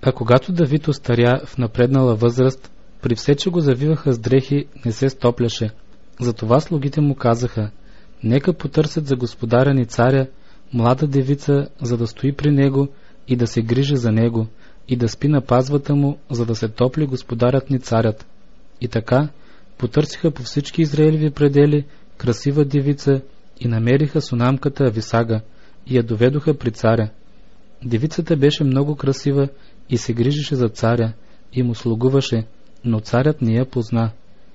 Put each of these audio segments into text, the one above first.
А когато Давид остаря в напреднала възраст, при все, че го завиваха с дрехи, не се стопляше. Затова слугите му казаха: нека потърсят за господаря ни царя млада девица, за да стои при него и да се грижи за него, и да спи на пазвата му, за да се топли господарят ни царят. И така потърсиха по всички Израилеви предели красива девица и намериха сунамката Ависага и я доведоха при царя. Девицата беше много красива и се грижеше за царя и му слугуваше, но царят не я позна.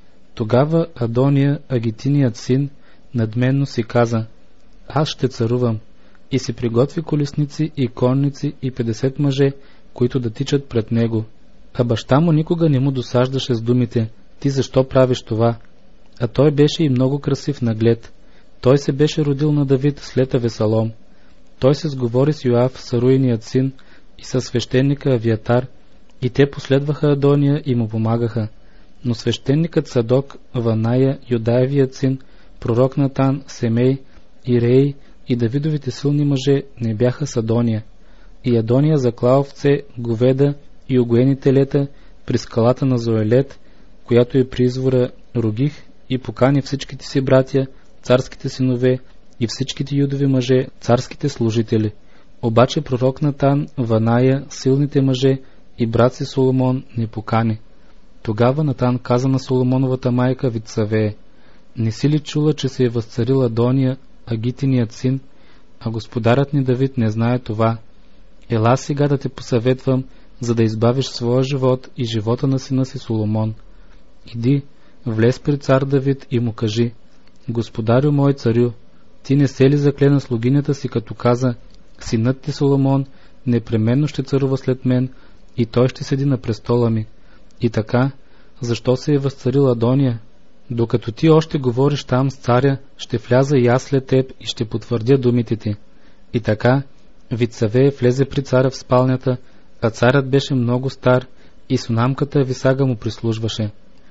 Тогава Адония, Агитиният син, надменно си каза: аз ще царувам, и си приготви колесници и конници и 50 мъже, които да тичат пред него. А баща му никога не му досаждаше с думите: ти защо правиш това? А той беше и много красив наглед. Той се беше родил на Давид след Авесалом. Той се сговори с Йоав, Саруиният син, и със свещеника Авиатар, и те последваха Адония и му помагаха. Но свещеникът Садок, Ваная, Юдаевият син, пророк Натан, Семей, Ирей и Давидовите силни мъже не бяха с Адония. И Адония заклал овце, говеда и огоени телета при скалата на Зоелет, която е при извора Рогих, и покани всичките си братя, царските синове и всичките юдови мъже, царските служители. Обаче пророк Натан, Ваная, силните мъже и брат си Соломон не покани. Тогава Натан каза на Соломоновата майка Витсавее: не си ли чула, че се е възцарил Адония, Агитиният син, а господарят ни Давид не знае това? Ела сега да те посъветвам, за да избавиш своя живот и живота на сина си Соломон. Иди, влез при цар Давид и му кажи: господарю мой царю, ти не се ли закле на слугинята си, като каза: синът ти Соломон непременно ще царува след мен и той ще седи на престола ми? И така, защо се е възцарил Адония? Докато ти още говориш там с царя, ще вляза и аз след теб и ще потвърдя думите ти. И така, Витсавее влезе при царя в спалнята, а царят беше много стар и сунамката Ависага му прислужваше.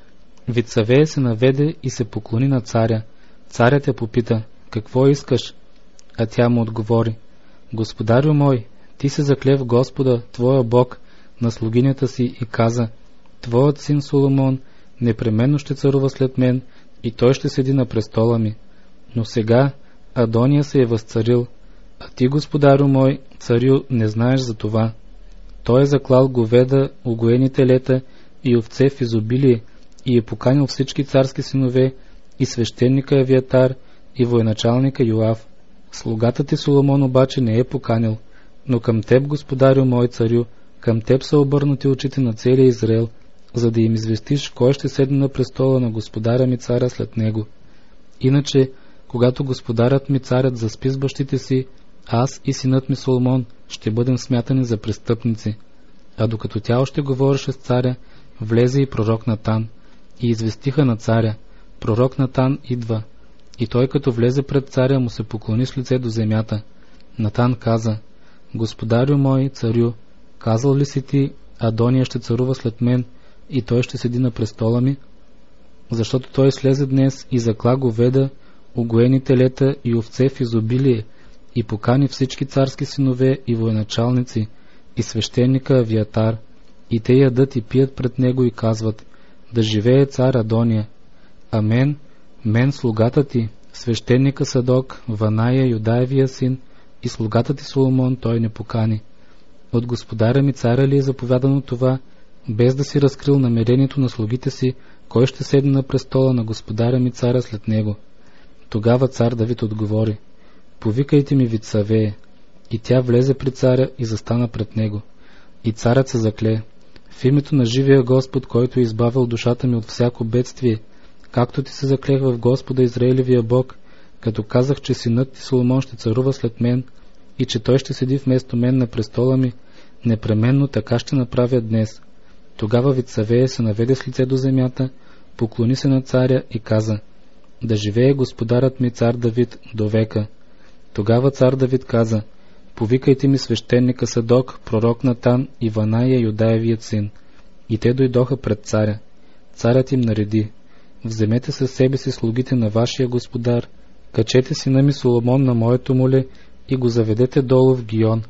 Витсавее се наведе и се поклони на царя. Царят я попита: какво искаш? А тя му отговори: господарю мой, ти се закле в Господа, твоя Бог, на слугинята си и каза: твоят син Соломон непременно ще царува след мен и той ще седи на престола ми. Но сега Адония се е възцарил, а ти, господарю мой, царю, не знаеш за това. Той е заклал говеда, огоени телета и овце в изобилие и е поканил всички царски синове и свещеника Авиатар и военачалника Йоав. Слугата ти Соломон обаче не е поканил, но към теб, господарю мой царю, към теб са обърнати очите на целия Израел, за да им известиш кой ще седне на престола на господаря ми царя след него. Иначе, когато господарят ми царят заспи с бащите си, аз и синът ми Соломон ще бъдем смятани за престъпници. А докато тя още говореше с царя, влезе и пророк Натан, и известиха на царя: пророк Натан идва. И той, като влезе пред царя, му се поклони с лице до земята. Натан каза: господарю мой царю, казал ли си ти: Адония ще царува след мен и той ще седи на престола ми? Защото той слезе днес и закла говеда, огоени телета и овце в изобилие и покани всички царски синове и военачалници и свещеника Авиатар, и те ядат и пият пред него и казват: да живее цар Адония. А мен слугата ти, свещеника Садок, Ваная, Юдаевия син, и слугата ти Соломон той не покани. От господаря ми царя ли е заповядано това, без да си разкрил намерението на слугите си, кой ще седне на престола на господаря ми царя след него? Тогава цар Давид отговори: повикайте ми Витсавее. И тя влезе при царя и застана пред него. И царят се закле: в името на живия Господ, който е избавил душата ми от всяко бедствие, както ти се заклех в Господа Израилевия Бог, като казах, че синът ти Соломон ще царува след мен и че той ще седи вместо мен на престола ми, непременно така ще направя днес. Тогава Витсавее се наведе с лице до земята, поклони се на царя и каза: да живее господарът ми цар Давид до века. Тогава цар Давид каза: повикайте ми свещеника Садок, пророк Натан и Ваная, Юдаевият син. И те дойдоха пред царя. Царят им нареди: вземете със себе си слугите на вашия господар, качете сина ми Соломон на моето моле и го заведете долу в Гион.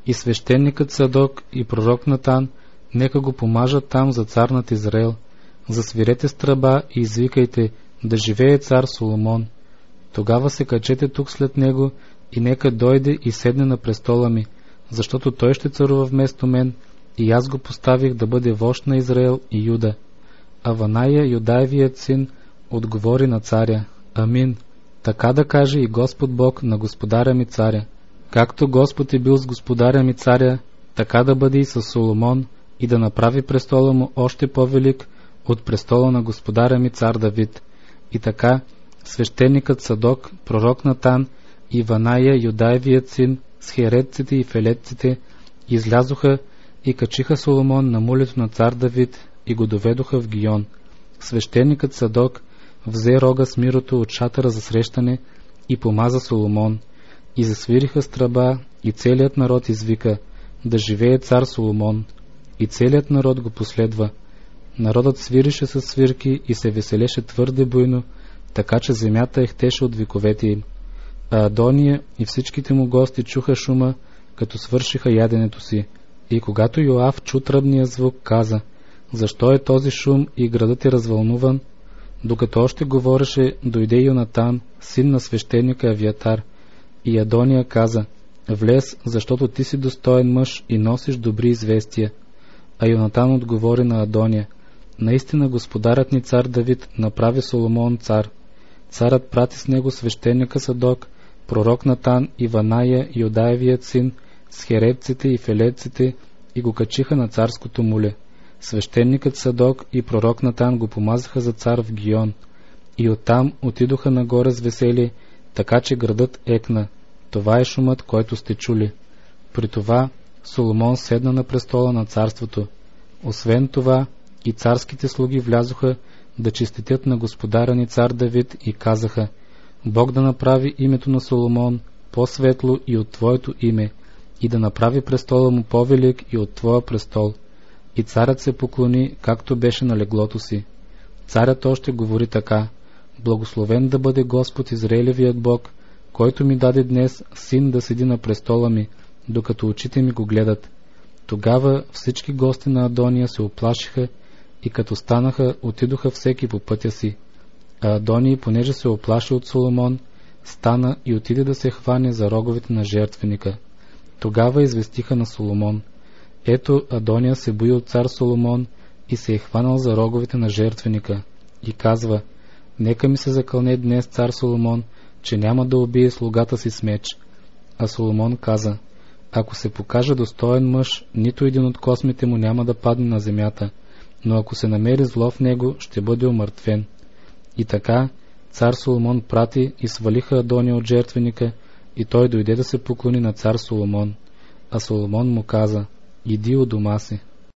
и свещеникът Садок и пророк Натан нека го помажат там за цар над Израел. Засвирете с тръба и извикайте: да живее цар Соломон. Тогава се качете тук след него и нека дойде и седне на престола ми, защото той ще царува вместо мен, и аз го поставих да бъде вожд на Израел и Юда. А Ваная, Юдаевият син, отговори на царя: Амин. Така да каже и Господ Бог на господаря ми царя. Както Господ е бил с господаря ми царя, така да бъде и с Соломон, и да направи престола му още по-велик от престола на господаря ми цар Давид. И така свещеникът Садок, пророк Натан и Ваная, Юдаевият син, с херетците и фелетците излязоха и качиха Соломон на мулето на цар Давид и го доведоха в Гион. Свещеникът Садок взе рога с мирото от шатъра за срещане и помаза Соломон. И засвириха с тръба, и целият народ извика: да живее цар Соломон. И целият народ го последва. Народът свирише със свирки и се веселеше твърде буйно, така че земята ехтеше от вековете им. А Адония и всичките му гости чуха шума, като свършиха яденето си. И когато Йоав чу тръбния звук, каза: защо е този шум и градът е развълнуван? Докато още говореше, дойде Йонатан, син на свещеника Авиатар. И Адония каза: влез, защото ти си достоен мъж и носиш добри известия. А Йонатан отговори на Адония: наистина господарът ни цар Давид направи Соломон цар. Царът прати с него свещеника Садок, пророк Натан и Ваная, Юдаевият син, с херетците и фелетците, и го качиха на царското муле. Свещеникът Садок и пророк Натан го помазаха за цар в Гион. И оттам отидоха нагоре с веселие, така че градът екна. Това е шумът, който сте чули. При това Соломон седна на престола на царството. Освен това, и царските слуги влязоха да честитят на господаря ни цар Давид и казаха: Бог да направи името на Соломон по-светло и от твоето име, и да направи престола му по-велик и от твоя престол. И царят се поклони, както беше на леглото си. Царят още говори така: благословен да бъде Господ Израилевият Бог, който ми даде днес син да седи на престола ми, докато очите ми го гледат. Тогава всички гости на Адония се оплашиха и като станаха, отидоха всеки по пътя си. А Адония, понеже се оплаши от Соломон, стана и отиде да се хване за роговете на жертвеника. Тогава известиха на Соломон: ето, Адония се бои от цар Соломон и се е хванал за роговете на жертвеника. И казва: нека ми се закълне днес цар Соломон, че няма да убие слугата си с меч. А Соломон каза: ако се покаже достоен мъж, нито един от космите му няма да падне на земята, но ако се намери зло в него, ще бъде умъртвен. И така цар Соломон прати и свалиха Адония от жертвеника, и той дойде да се поклони на цар Соломон. А Соломон му каза: иди у дома си.